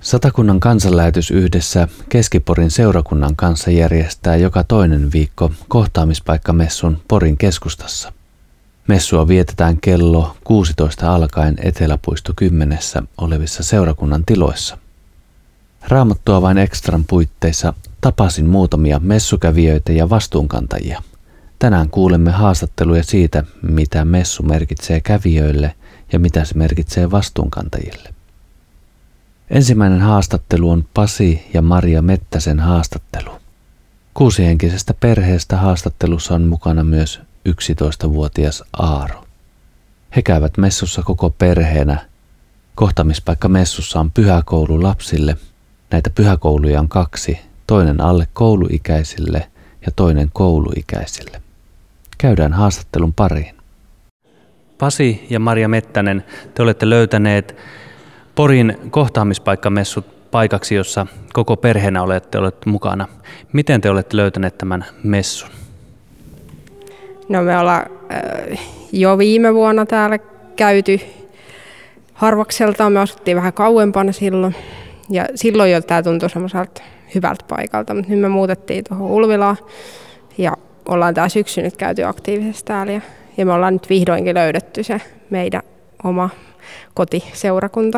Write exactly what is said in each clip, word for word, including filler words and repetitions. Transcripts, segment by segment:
Satakunnan kansanlähetys yhdessä Keski-Porin seurakunnan kanssa järjestää joka toinen viikko kohtaamispaikkamessun Porin keskustassa. Messua vietetään kello kuusitoista alkaen Eteläpuisto kymmenessä olevissa seurakunnan tiloissa. Raamattua vain ekstran puitteissa tapasin muutamia messukävijöitä ja vastuunkantajia. Tänään kuulemme haastatteluja siitä, mitä messu merkitsee kävijöille ja mitä se merkitsee vastuunkantajille. Ensimmäinen haastattelu on Pasi ja Maria Mettäsen haastattelu. Kuusihenkisestä perheestä haastattelussa on mukana myös yksitoistavuotias Aaro. He käyvät messussa koko perheenä. Kohtaamispaikka messussa on pyhäkoulu lapsille. Näitä pyhäkouluja on kaksi, toinen alle kouluikäisille ja toinen kouluikäisille. Käydään haastattelun pariin. Pasi ja Maria Mettänen, te olette löytäneet Porin kohtaamispaikkamessut paikaksi, jossa koko perheenä olette, olette mukana. Miten te olette löytäneet tämän messun? No me ollaan äh, jo viime vuonna täällä käyty harvakseltaan. Me asuttiin vähän kauempana silloin. Ja silloin jo tämä tuntui semmoiselta hyvältä paikalta, mutta nyt me muutettiin tuohon Ulvilaan. Ja ollaan tää syksy nyt käyty aktiivisesti täällä. Ja, ja me ollaan nyt vihdoinkin löydetty se meidän oma kotiseurakunta.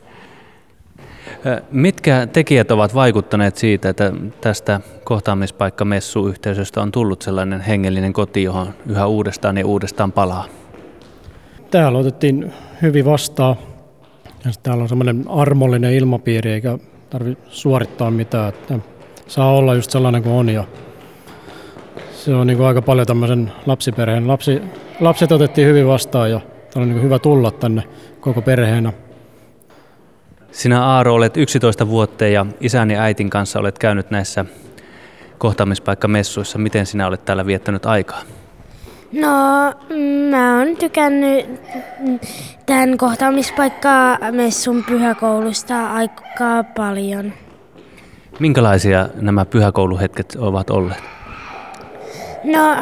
Mitkä tekijät ovat vaikuttaneet siitä, että tästä kohtaamispaikkamessu-yhteisöstä on tullut sellainen hengellinen koti, johon yhä uudestaan ja uudestaan palaa? Täällä otettiin hyvin vastaan. Ja täällä on semmoinen armollinen ilmapiiri, eikä tarvitse suorittaa mitään. Että saa olla just sellainen kuin on. Ja se on niin kuin aika paljon tämmöisen lapsiperheen. Lapsi, lapset otettiin hyvin vastaan ja täällä on niin kuin hyvä tulla tänne koko perheenä. Sinä, Aaro, olet yksitoista vuotta ja isän ja äitin kanssa olet käynyt näissä kohtaamispaikkamessuissa. Miten sinä olet täällä viettänyt aikaa? No, mä oon tykännyt tämän kohtaamispaikkamessun pyhäkoulusta aika paljon. Minkälaisia nämä pyhäkouluhetket ovat olleet? No,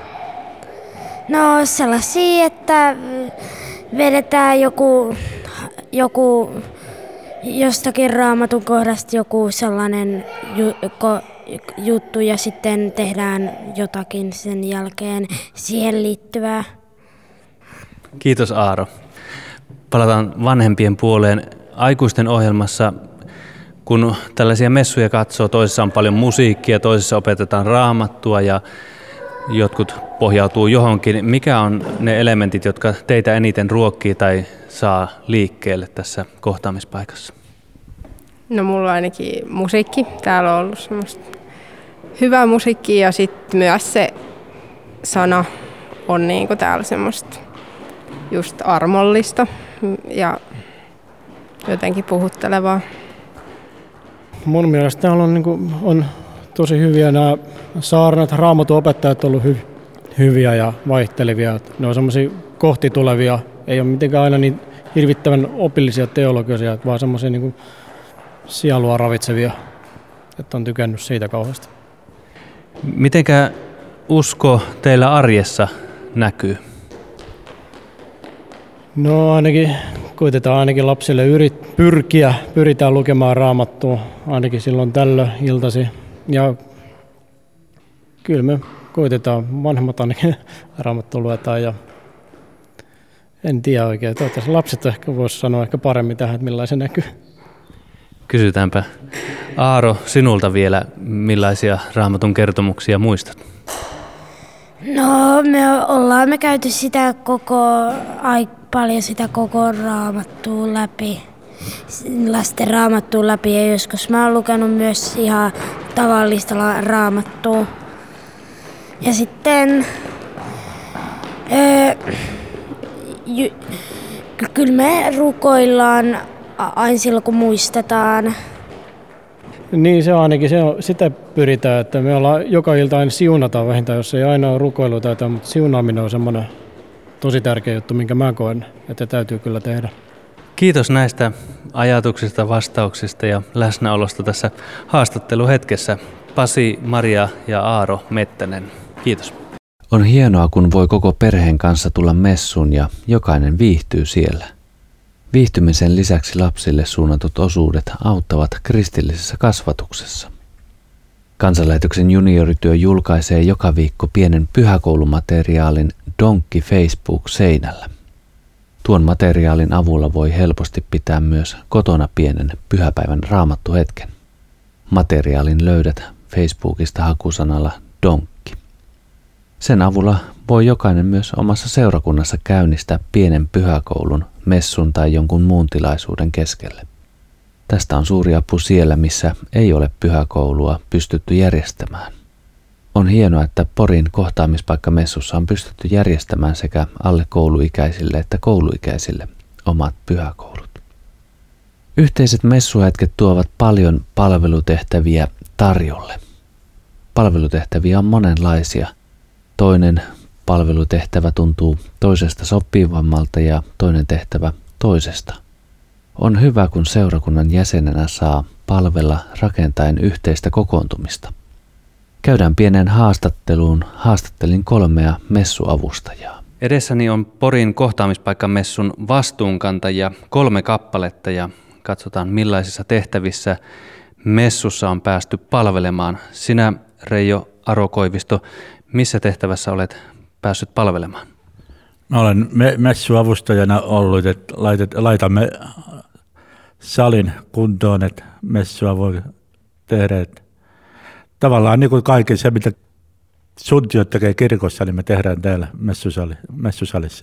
no sellaisia, että vedetään joku, joku jostakin Raamatun kohdasta joku sellainen ju, ko, juttu ja sitten tehdään jotakin sen jälkeen siihen liittyvää. Kiitos, Aaro. Palataan vanhempien puoleen. Aikuisten ohjelmassa, kun tällaisia messuja katsoo, toisessa on paljon musiikkia, toisessa opetetaan Raamattua ja jotkut pohjautuu johonkin. Mikä on ne elementit, jotka teitä eniten ruokkii tai saa liikkeelle tässä kohtaamispaikassa? No mulla ainakin musiikki. Täällä on ollut semmoista hyvää musiikkia ja sitten myös se sana on niinku täällä semmoista just armollista ja jotenkin puhuttelevaa. Mun mielestä täällä on, niinku, on tosi hyviä nämä saarnat, Raamatun opettajat on ollut hy, hyviä ja vaihtelevia. Ne on semmoisia kohti tulevia, ei ole mitenkään aina niin hirvittävän opillisia teologisia, vaan semmoisia niin sielua ravitsevia, että on tykännyt siitä kauheasti. Mitenkä usko teillä arjessa näkyy? No ainakin koitetaan ainakin lapsille yrit, pyrkiä, pyritään lukemaan Raamattua ainakin silloin tällöin iltasi. Ja kyllä me koitetaan, vanhemmat ainakin Raamattua luetaan ja en tiedä oikein. Toivottavasti lapset ehkä voisi sanoa ehkä paremmin tähän, että millainen se näkyy. Kysytäänpä. Aaro, sinulta vielä, millaisia Raamatun kertomuksia muistat? No me ollaan me käyty sitä koko, aika paljon sitä koko Raamattua läpi. Lasten Raamattua läpi ja joskus mä oon lukenut myös ihan tavallista Raamattua. Ja sitten öö, j, kyllä me rukoillaan aina silloin kun muistetaan. Niin se on ainakin, se on, sitä pyritään, että me ollaan joka ilta aina siunataan vähintään, jos ei aina ole rukoilu täytä, mutta siunaaminen on semmoinen tosi tärkeä juttu, minkä mä koen, että täytyy kyllä tehdä. Kiitos näistä ajatuksista, vastauksista ja läsnäolosta tässä haastatteluhetkessä. Pasi, Maria ja Aaro Mettänen. Kiitos. On hienoa, kun voi koko perheen kanssa tulla messuun ja jokainen viihtyy siellä. Viihtymisen lisäksi lapsille suunnatut osuudet auttavat kristillisessä kasvatuksessa. Kansanlähetyksen juniorityö julkaisee joka viikko pienen pyhäkoulumateriaalin Donkki Facebook-seinällä. Tuon materiaalin avulla voi helposti pitää myös kotona pienen pyhäpäivän raamattuhetken. Materiaalin löydät Facebookista hakusanalla Donkki. Sen avulla voi jokainen myös omassa seurakunnassa käynnistää pienen pyhäkoulun, messun tai jonkun muun tilaisuuden keskelle. Tästä on suuri apu siellä, missä ei ole pyhäkoulua pystytty järjestämään. On hienoa, että Porin kohtaamispaikkamessussa on pystytty järjestämään sekä alle kouluikäisille että kouluikäisille omat pyhäkoulut. Yhteiset messuhetket tuovat paljon palvelutehtäviä tarjolle. Palvelutehtäviä on monenlaisia. Toinen palvelutehtävä tuntuu toisesta sopivammalta ja toinen tehtävä toisesta. On hyvä, kun seurakunnan jäsenenä saa palvella rakentaen yhteistä kokoontumista. Käydään pienen haastatteluun. Haastattelin kolmea messuavustajaa. Edessäni on Porin kohtaamispaikkamessun vastuunkantajia kolme kappaletta ja katsotaan millaisissa tehtävissä messussa on päästy palvelemaan. Sinä, Reijo Aro-Koivisto, missä tehtävässä olet päässyt palvelemaan? Mä olen me- messuavustajana ollut, että laitet, laitamme salin kuntoon, että messua voi tehdä. Että tavallaan niin kuin kaiken se, mitä suntiot tekee kirkossa, niin me tehdään täällä messusali, messusalissa.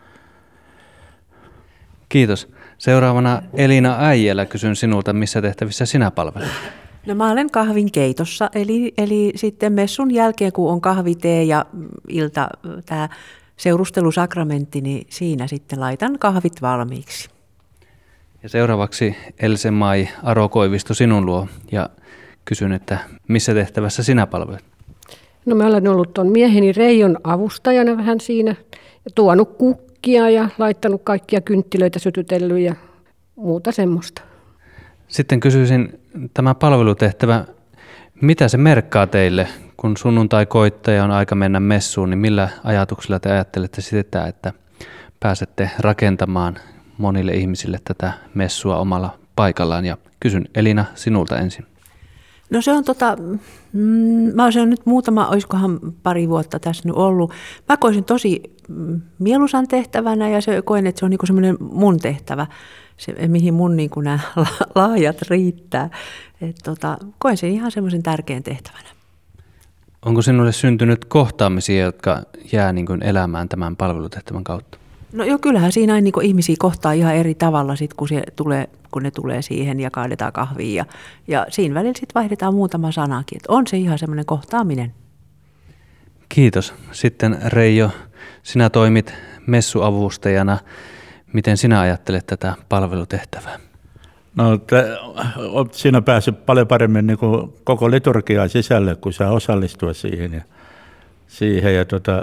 Kiitos. Seuraavana Elina Äijälä, kysyn sinulta, missä tehtävissä sinä palvelet? No mä olen kahvin keitossa, eli, eli sitten messun jälkeen, kun on kahvitee ja ilta tämä seurustelusakramentti, niin siinä sitten laitan kahvit valmiiksi. Ja seuraavaksi Else-Mai Aro-Koivisto sinun luo ja kysyn, että missä tehtävässä sinä palvelet? No mä olen ollut tuon mieheni Reijon avustajana vähän siinä ja tuonut kukkia ja laittanut kaikkia kynttilöitä sytytellyt ja muuta semmoista. Sitten kysyisin, tämä palvelutehtävä, mitä se merkkaa teille, kun sunnuntai koittaa ja on aika mennä messuun, niin millä ajatuksilla te ajattelette sitä, että pääsette rakentamaan monille ihmisille tätä messua omalla paikallaan? Ja kysyn Elina sinulta ensin. No se on tota, mm, mä olisin nyt muutama, olisikohan pari vuotta tässä nyt ollut. Mä koisin tosi mieluisan tehtävänä ja se, koen, että se on niinku semmoinen mun tehtävä, se, mihin mun niinku nämä laajat riittää. Et tota, koen sen ihan semmoisen tärkeän tehtävänä. Onko sinulle syntynyt kohtaamisia, jotka jää niin kuin elämään tämän palvelutehtävän kautta? No joo, kyllähän siinä niin kuin ihmisiä kohtaa ihan eri tavalla, sit, kun, se tulee, kun ne tulee siihen ja kaadetaan kahvia. Ja, ja siinä välillä sitten vaihdetaan muutama sanakin. Et on se ihan semmoinen kohtaaminen. Kiitos. Sitten Reijo, sinä toimit messuavustajana. Miten sinä ajattelet tätä palvelutehtävää? No olet siinä päässyt paljon paremmin niin kuin koko liturgiaa sisälle, kun saa osallistua siihen. Ja, siihen ja tota,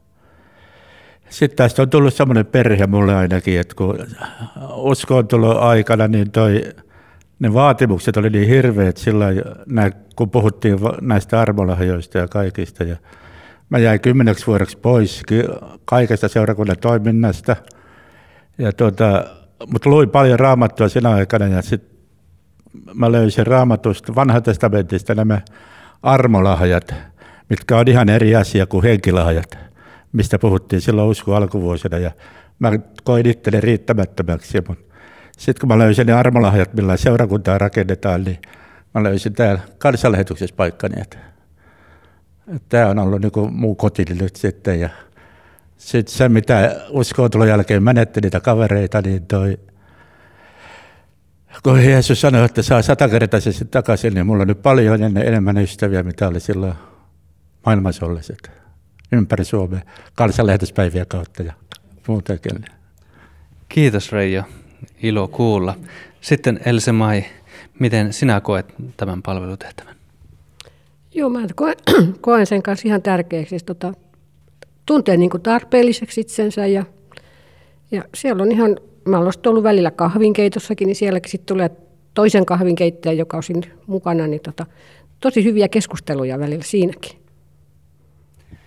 sitten tästä on tullut semmoinen perhe mulle ainakin, että kun uskoon tullut aikana, niin toi, ne vaatimukset oli niin hirveät silloin, kun puhuttiin näistä armolahjoista ja kaikista. Ja mä jäin kymmeneksi vuodeksi pois kaikesta seurakunnan toiminnasta. Ja tota, mutta luin paljon raamattua sinä aikana ja sitten mä löysin raamatusta, vanhan testamentista nämä armolahjat, mitkä on ihan eri asia kuin henkilahjat, mistä puhuttiin silloin uskon alkuvuosina. Ja mä koin itteni riittämättömäksi. Sitten kun mä löysin ne armolahjat, millä seurakuntaa rakennetaan, niin mä löysin täällä kansanlähetyksessä paikkani. Tämä on ollut niin kuin muu kotini nyt sitten. Ja sitten se, mitä uskoon jälkeen menetti niitä kavereita, niin toi, kun Jeesus sanoi, että saa satakertaisesti takaisin, niin mulla on nyt paljon enemmän ystäviä, mitä oli silloin maailmassa ollessa. Ympäri Suomea kansanlähetyspäivien kautta ja muutenkin. Kiitos Reijo, ilo kuulla. Sitten Else-Mai, miten sinä koet tämän palvelutehtävän? Joo, mä koen, koen sen kanssa ihan tärkeäksi. Tota, tuntee niin kuin tarpeelliseksi itsensä ja, ja siellä on ihan, mä olen ollut välillä kahvinkeitossakin, niin sielläkin sitten tulee toisen kahvinkeittäjä, joka on siinä mukana, niin tota, tosi hyviä keskusteluja välillä siinäkin.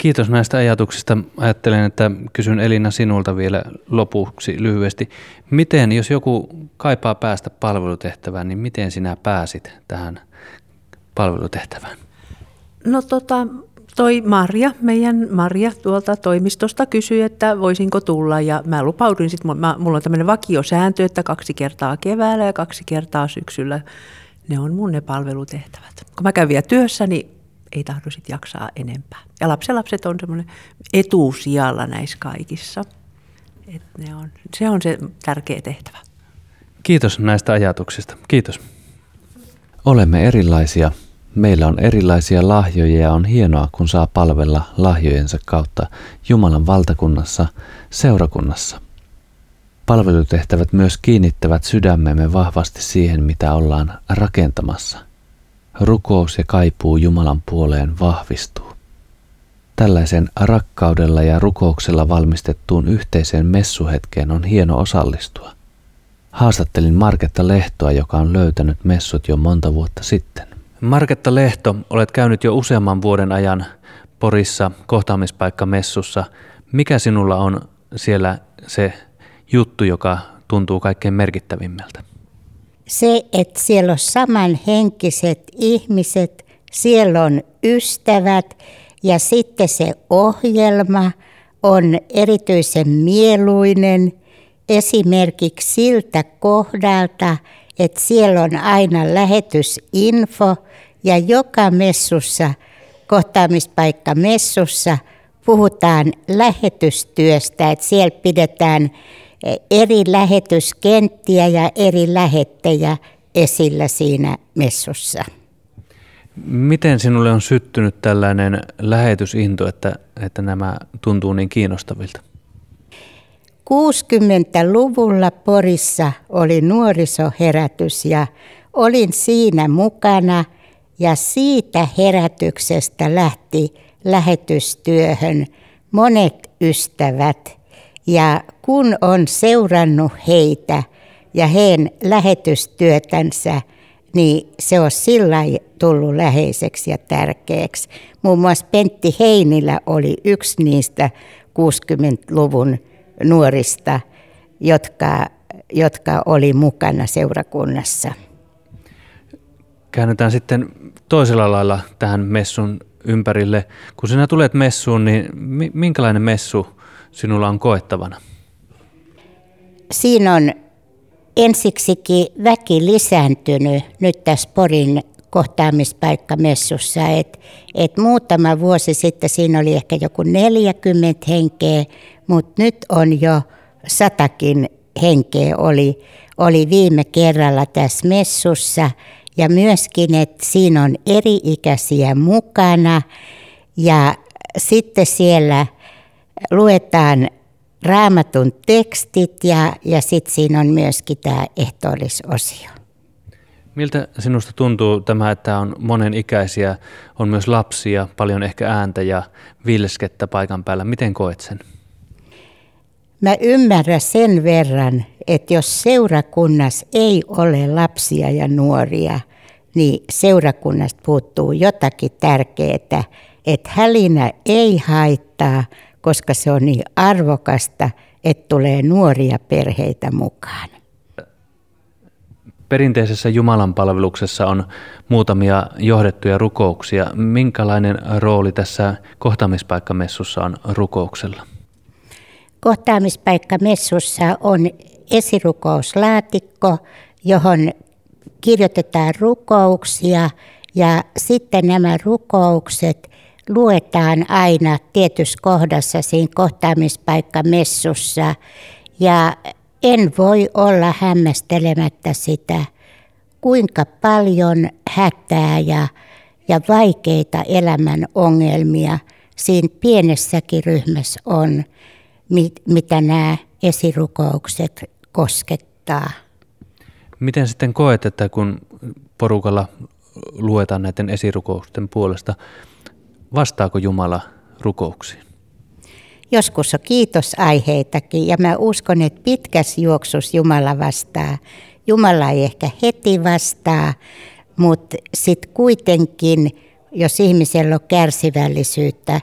Kiitos näistä ajatuksista. Ajattelen, että kysyn Elina sinulta vielä lopuksi lyhyesti. Miten, jos joku kaipaa päästä palvelutehtävään, niin miten sinä pääsit tähän palvelutehtävään? No tota, toi Marja, meidän Marja tuolta toimistosta kysyi, että voisinko tulla ja mä lupauduin sitten, mulla on tämmöinen vakiosääntö, että kaksi kertaa keväällä ja kaksi kertaa syksyllä. Ne on mun ne palvelutehtävät. Kun mä käyn vielä työssä, niin ei tahdo sit jaksaa enempää. Ja lapsenlapset on semmoinen etusijalla näissä kaikissa. Et ne on, se on se tärkeä tehtävä. Kiitos näistä ajatuksista. Kiitos. Olemme erilaisia. Meillä on erilaisia lahjoja ja on hienoa, kun saa palvella lahjojensa kautta Jumalan valtakunnassa, seurakunnassa. Palvelutehtävät myös kiinnittävät sydämemme vahvasti siihen, mitä ollaan rakentamassa. Rukous ja kaipuu Jumalan puoleen vahvistuu. Tällaisen rakkaudella ja rukouksella valmistettuun yhteiseen messuhetkeen on hieno osallistua. Haastattelin Marketta Lehtoa, joka on löytänyt messut jo monta vuotta sitten. Marketta Lehto, olet käynyt jo useamman vuoden ajan Porissa kohtaamispaikkamessussa. Mikä sinulla on siellä se juttu, joka tuntuu kaikkein merkittävimmältä? Se, että siellä on samanhenkiset ihmiset, siellä on ystävät ja sitten se ohjelma on erityisen mieluinen esimerkiksi siltä kohdalta, että siellä on aina lähetysinfo ja joka messussa, kohtaamispaikkamessussa puhutaan lähetystyöstä, että siellä pidetään eri lähetyskenttiä ja eri lähettejä esillä siinä messussa. Miten sinulle on syttynyt tällainen lähetysinto, että, että nämä tuntuu niin kiinnostavilta? kuusikymmentäluvulla Porissa oli nuorisoherätys ja olin siinä mukana ja siitä herätyksestä lähti lähetystyöhön monet ystävät. Ja kun on seurannut heitä ja heidän lähetystyötänsä, niin se on sillä tullut läheiseksi ja tärkeäksi. Muun muassa Pentti Heinilä oli yksi niistä kuusikymmentäluvun nuorista, jotka, jotka oli mukana seurakunnassa. Käännytään sitten toisella lailla tähän messun ympärille. Kun sinä tulet messuun, niin minkälainen messu sinulla on koettavana? Siinä on ensiksikin väki lisääntynyt nyt tässä Porin kohtaamispaikkamessussa. Et, et muutama vuosi sitten siinä oli ehkä joku neljäkymmentä henkeä, mutta nyt on jo satakin henkeä oli, oli viime kerralla tässä messussa. Ja myöskin, että siinä on eri-ikäisiä mukana ja sitten siellä luetaan Raamatun tekstit ja, ja sitten siinä on myöskin tämä ehtoollisosio. Miltä sinusta tuntuu tämä, että on monenikäisiä, on myös lapsia, paljon ehkä ääntä ja vilskettä paikan päällä? Miten koet sen? Mä ymmärrän sen verran, että jos seurakunnassa ei ole lapsia ja nuoria, niin seurakunnasta puuttuu jotakin tärkeää, että hälinä ei haittaa, koska se on niin arvokasta, että tulee nuoria perheitä mukaan. Perinteisessä Jumalan palveluksessa on muutamia johdettuja rukouksia. Minkälainen rooli tässä kohtaamispaikkamessussa on rukouksella? Kohtaamispaikkamessussa on esirukouslaatikko, johon kirjoitetaan rukouksia ja sitten nämä rukoukset luetaan aina tietyssä kohdassa siinä kohtaamispaikkamessussa. Ja en voi olla hämmästelemättä sitä, kuinka paljon hätää ja, ja vaikeita elämän ongelmia siinä pienessäkin ryhmässä on, mitä nämä esirukoukset koskettaa. Miten sitten koet, että kun porukalla luetaan näiden esirukousten puolesta, vastaako Jumala rukouksiin? Joskus on kiitosaiheitakin ja mä uskon, että pitkässä juoksussa Jumala vastaa. Jumala ei ehkä heti vastaa, mutta sitten kuitenkin, jos ihmisellä on kärsivällisyyttä,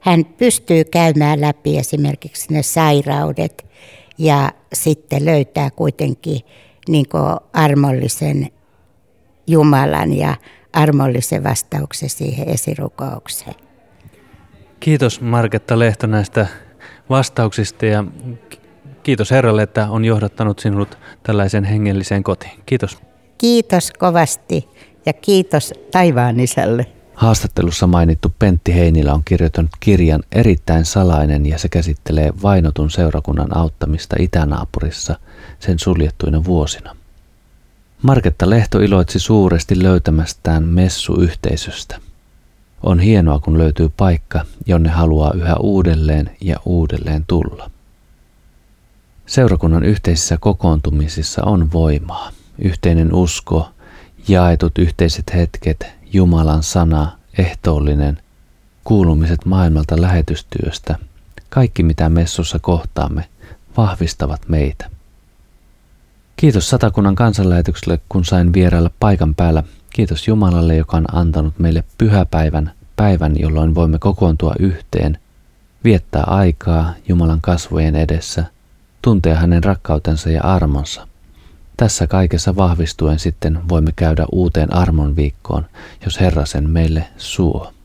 hän pystyy käymään läpi esimerkiksi ne sairaudet ja sitten löytää kuitenkin niin kuin armollisen Jumalan ja armollisen vastauksen siihen esirukoukseen. Kiitos Marketta Lehto näistä vastauksista ja kiitos Herralle, että on johdattanut sinut tällaiseen hengelliseen kotiin. Kiitos. Kiitos kovasti ja kiitos taivaan isälle. Haastattelussa mainittu Pentti Heinilä on kirjoittanut kirjan Erittäin salainen ja se käsittelee vainotun seurakunnan auttamista itänaapurissa sen suljettuina vuosina. Marketta Lehto iloitsi suuresti löytämästään messuyhteisöstä. On hienoa, kun löytyy paikka, jonne haluaa yhä uudelleen ja uudelleen tulla. Seurakunnan yhteisissä kokoontumisissa on voimaa, yhteinen usko, jaetut yhteiset hetket, Jumalan sana, ehtoollinen, kuulumiset maailmalta lähetystyöstä, kaikki mitä messussa kohtaamme, vahvistavat meitä. Kiitos Satakunnan kansanlähetykselle, kun sain vierailla paikan päällä. Kiitos Jumalalle, joka on antanut meille pyhäpäivän, päivän, jolloin voimme kokoontua yhteen, viettää aikaa Jumalan kasvojen edessä, tuntea hänen rakkautensa ja armonsa. Tässä kaikessa vahvistuen sitten voimme käydä uuteen armon viikkoon, jos Herra sen meille suo.